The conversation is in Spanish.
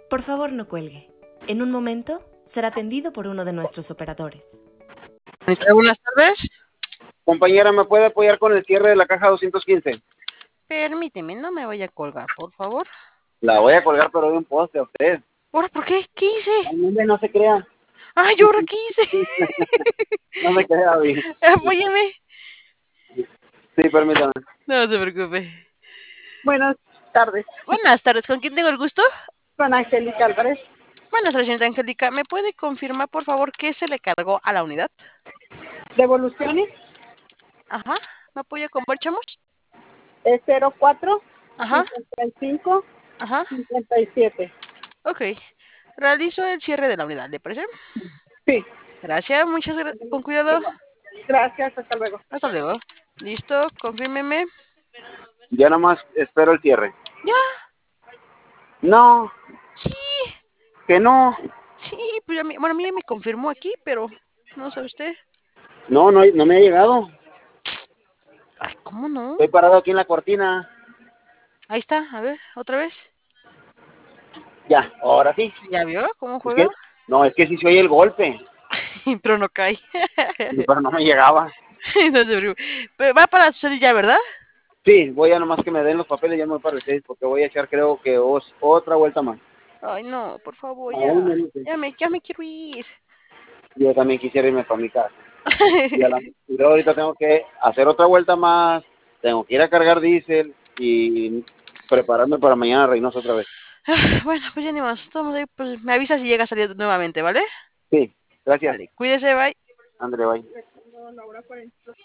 Por favor, no cuelgue. En un momento será atendido por uno de nuestros operadores. Buenas tardes. Compañera, ¿me puede apoyar con el cierre de la caja 215? Permíteme, no me vaya a colgar, por favor. La voy a colgar, pero de un poste a usted. ¿Ahora por qué? ¿Qué hice? Ay, hombre, no se crea. Ay, ¿ahora qué hice? No se crea, Abby. Apóyeme. Sí, permítame. No se preocupe. Buenas tardes, Buenas tardes, ¿con quién tengo el gusto? con Angélica Álvarez. Buenas tardes, señorita Angélica. ¿Me puede confirmar, por favor, qué se le cargó a la unidad? Devoluciones Ajá. ¿Me apoya con Barchamos? es 04 Ajá. 55 Ajá. 57. Ok. Realizo el cierre de la unidad, ¿le parece? Sí, Gracias, muchas gracias. Con cuidado. gracias, hasta luego. Hasta luego. Listo, confírmeme. Ya nomás espero el cierre. Ya. No, Sí. que no. Sí, pues a mí ya me confirmó aquí, pero no sabe usted. No, no me ha llegado. Ay, ¿cómo no? Estoy parado aquí en la cortina. Ahí está, a ver, otra vez. Ya, ahora sí. ¿Ya vio cómo Es juega? que, no, es que sí se oye el golpe, Pero no cae. pero no me llegaba. No se preocupe. Pero va para salir ya, ¿verdad? Sí, voy a nomás que me den los papeles, ya me voy para el 6, porque voy a echar creo que otra vuelta más. Ay, no, por favor, ya. Aún menos que- Ya me quiero ir. Yo también quisiera irme para mi casa. Y luego ahorita tengo que hacer otra vuelta más, tengo que ir a cargar diésel y prepararme para mañana a Reynosa otra vez. Bueno, pues ya ni más. Estamos ahí, pues me avisa si llega a salir nuevamente, ¿vale? Sí, gracias. Vale, cuídese, bye. André, bye.